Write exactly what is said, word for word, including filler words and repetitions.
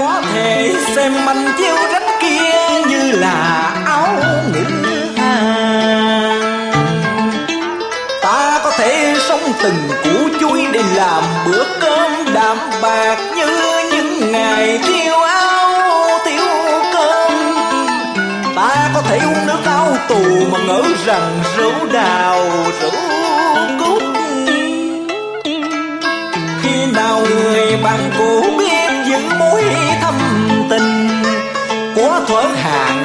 có thể xem manh chiếu rách kia như là áo ngữ hàng. Ta có thể sống từng củ chuối để làm bữa cơm đạm bạc như những ngày thiếu áo thiếu cơm. Ta có thể uống nước áo tù mà ngỡ rằng rượu đào rượu cúc. Khi nào người bạn cũ biết giữ mối thâm tình, của thuở hàng